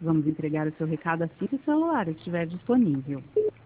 Vamos entregar o seu recado assim que o celular estiver disponível.